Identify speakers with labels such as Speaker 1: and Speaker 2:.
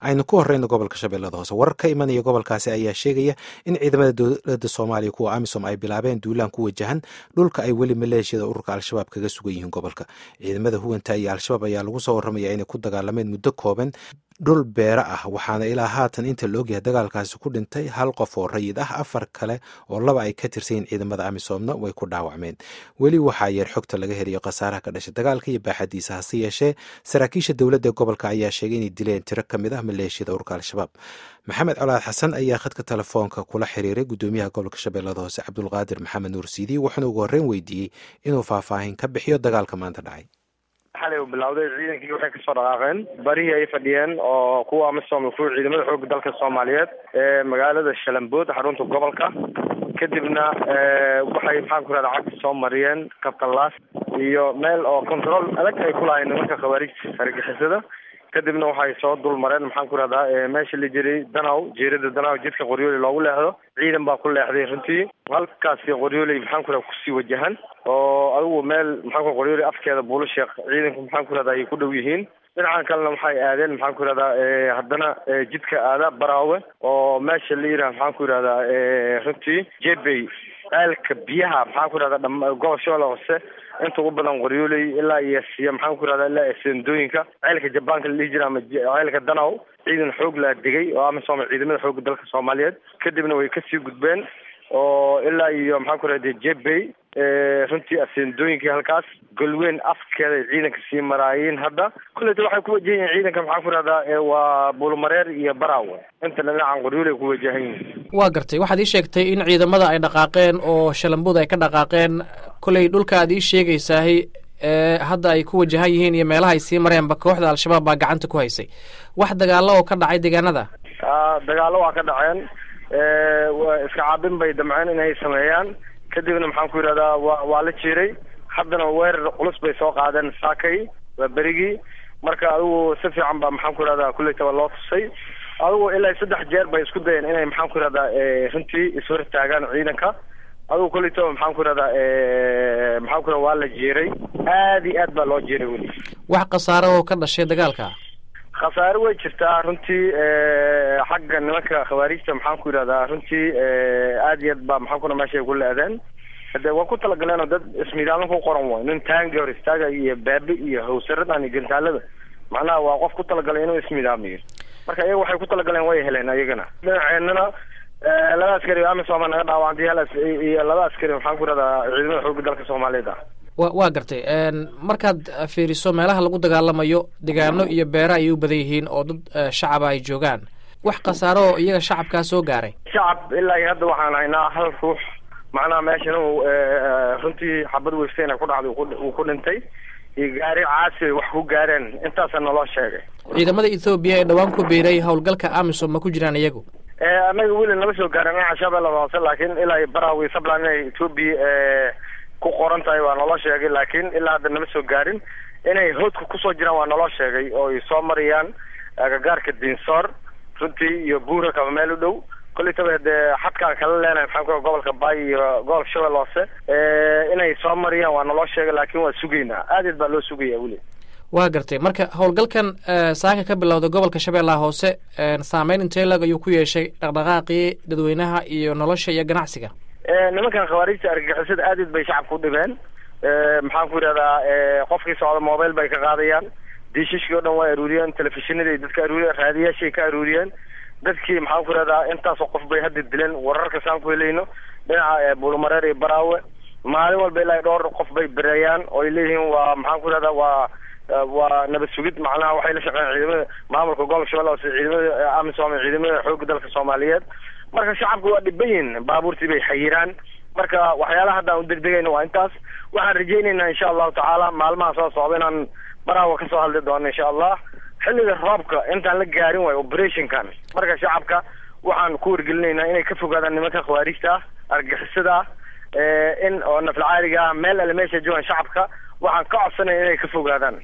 Speaker 1: aynu ku horeyno gobolka Shabeellada Hoose. Warar ka imanaya gobolkaasi ayaa sheegaya in ciidamada dowladda Soomaaliya kuwa AMISOM ay bilaabeen duulaan ku wajahan dhulka ay weli maleeshiyada ururka Al-Shabaab kaga sugan yihiin gobolka. Ciidamada huwanta iyo Al-Shabaab ayaa lagu soo warramaya inay ku dagaalameen muddo kooban dhul beera ah, waxaana ilaa haatan inta la ogyahay dagaalkaasi ku dhintay 1 qof oo rayid ah, 4 kale oo 2 ay ka tirsan ciidamada AMISOMna way ku dhaawacmeen. Weli waxaa yar xogta laga helayo khasaaraha ka dhashay dagaalka iyo baaxadiisa, hase yeeshee saraakiisha dowladda gobolka ayaa sheegay inay dileen tiro ka mid ah maleeshiyada ururka Al-Shabaab. Maxamed Colaad Xasan ayaa khadka telefoonka kula xiriiray gudoomiyaha gobolka Shabeellada Hoose Cabdulqaadir Maxamed Nuur Siidi, wuxuuna ugu horreyn weydiiyey inuu faahfaahin ka bixiyo dagaalka maanta dhacay.
Speaker 2: xalay uu bilowday ciidankii waxay kasoo dhaqaaqeen barihii ay fadhiyeen oo kuwa AMISOM iyo kuwa ciidamada xoogga dalka Soomaaliyeed ee magaalada Shalambood xarunta gobolka. kadibna waxay maxaan ku raadacay cagta soo mariyeen Kabtalaas iyo meel oo control adag ay ku lahayn nimanka khawaarijta argagixisada. kadibna waxay soo dul mareen maxaan ku radaa meesha la jiray Danaw, jeerada Danaw jidka Qoryooli loogu leexdo. ciidan baa ku leexday runtii halkaas Qoryooli maxaan ku radaa ku sii wajahan oo adigu meel maxaan ku Qoryooli afkeeda Buulasheekh ciidanku maxaan ku radaa ay ku dhow yihiin. dhinacan kalena waxay aadeen maxaan ku radaa haddana jidka aada Baraawe oo meesha la yiraahdo maxaan ku radaa runtii Jebey ceelka biyaha maxaan ku radaa gobol Shabeellada Hoose inta ugu badan Qoryooli ilaa iyo siya maxaan ku radaa ilaa Sendooyinka ceelka Jabaanka la jira ama ceelka Danaw ciidan xoog la digay oo AMISOM ciidamada xoogga dalka Soomaaliyeed. kadibna way ka sii gudbeen oo ilaa iyo maxaan ku radaa Jebey runtii Sendooyinka halkaas galweyn afkeeda ciidanka sii maraayeen. hadda kulleedu waxay ku wajahan yihiin ciidanka maxaan ku radaa waa Buulmareer iyo Baraawe inta dhinacan Qoryooli ku wajahan yihiin.
Speaker 3: waa gartay, waxaad ii sheegtay in ciidamada ay dhaqaaqeen oo Shalambood ay ka dhaqaaqeen. kuley dhulka aad ii sheegaysahay hadda ay ku wajahan yihiin iyo meelaha ay sii mareenba kooxda Al-Shabaab baa gacanta ku haysay. wax dagaalo oo ka dhacay deegaanada?
Speaker 2: dagaalo waa ka dhaceen, iska caabin bay damceen inay sameeyaan. kadibna maxaan ku yidhahdaa waa la jiray. haddana weerar culus bay soo qaadeen saakay waa berigii. marka adigu si fiican baa maxaan ku yidhahdaa kuleytaba loo tusay. adigu ilaa 3 jeer bay isku dayeen inay maxaan ku yidhahdaa runtii ishor taagaan ciidanka. adigu kuleytaba maxaan ku yidhahdaa maxaan ku yidhahdaa waa la jiray, aad iyo aad baa loo jiray. weli
Speaker 3: wax khasaaro oo ka dhashay dagaalka?
Speaker 2: khasaare way jirtaa runtii xagga nimanka khawaarijta maxaan ku yidhahdaa runtii aad iyo aad baa maxaan kuna meeshay ku leedeen. hadee waa ku talagaleen dad ismiidaamin ku qoran way nin taangi hor istaaga iyo baabi iyo hawsaradan iyo gantaalada macnaha waa qof ku talagalay inuu ismiidaamiyo. marka iyaga waxay ku talagaleen way heleen ayagana. dhinaceennana 2 askari AMISOM naga dhaawacantay iyo 2 askari maxaan ku yidhahdaa ciidamada xoogga dalka Soomaaliyeed.
Speaker 3: waa gartay, markaad fiiriso meelaha lagu dagaalamayo deegaano iyo beera ayay u badan yihiin oo dad shacaba ay joogaan. wax khasaaro oo iyaga shacabkaa soo gaaray?
Speaker 2: shacab ilaa iyo hadda waxaan haynaa 1 ruux macnaha meeshan uu runtii xabad weysayna ku dhacday uu ku dhintay iyo gaari caasi wax ku gaareen intaasa naloo sheegay.
Speaker 3: ciidamada Ethiopia ee dhawaan ku biiray howlgalka AMISOM ma ku jiraan iyagu?
Speaker 2: anaga weli nama soo gaarin Shabeellada Hoose, laakiin ilaa Baraawe sablaan inay Ethiopia ku qoran tahay waa naloo sheegay, laakiin ilaa hadda nama soo gaarin. inay hoodka kusoo jiraan waa naloo sheegay oo ay soo mariyaan agagaarka Dinsoor runtii iyo Buura kaba meel u dhow. kuleytaba hadee xadkaan kala leenahay maxaan ku gobolka Baay iyo gobolka Shabeellada Hoose inay soo mariyaan waa naloo sheegay, laakiin waa sugaynaa. aad baa loo sugayaa weli.
Speaker 3: waa gartay, marka howlgalkan saaka ka bilowday gobolka Shabeellaha Hoose saameyn intee lag ayuu ku yeeshay dhaqdhaqaaqii dadweynaha iyo nolosha iyo ganacsiga?
Speaker 2: nimankan khawaarijta argagixisada aad bay shacabka u dhibeen. maxaan ku yidhahdaa qofkii socda mobile bay ka qaadayaan, diishishkii oo dhan waa aruuriyeen, telefishinadii dadka aruuriyeen, raadiyaashay ka aruuriyeen. dadkii maxaan ku yidhahdaa intaasoo qof bay hadda dileen. wararka saan ku helayno dhinaca Buulmareer iyo Baraawe maalin walba ilaa 2 qof bay bereeyaan oo ay leeyihiin waa maxaan ku yidhahdaa waa nabad sugid. macnaha waxay la shaqeeyaan ciidamada maamulka gobolka Shabeellada Hoose, ciidamada AMISOM iyo ciidamada xoogga dalka Soomaaliyeed. marka shacabku waa dhibayin, baabuurtii bay xayiraan. marka waxyaalaha hadda aan degdegayno waa intaas. waxaan rajaynaynaa insha Allahu tacaala maalmaha soo socda inaan Baraawe ka soo hadli doono insha Allah xilliga roobka intaan la gaarin way operationkan. marka shacabka waxaan ku wargelinaynaa inay ka fogaadaan nimanka khawaarijta argagixisada in oo naflacaariga meel alle meesha joogan shacabka waxaan ka codsanayaa inay ka fogaadaan.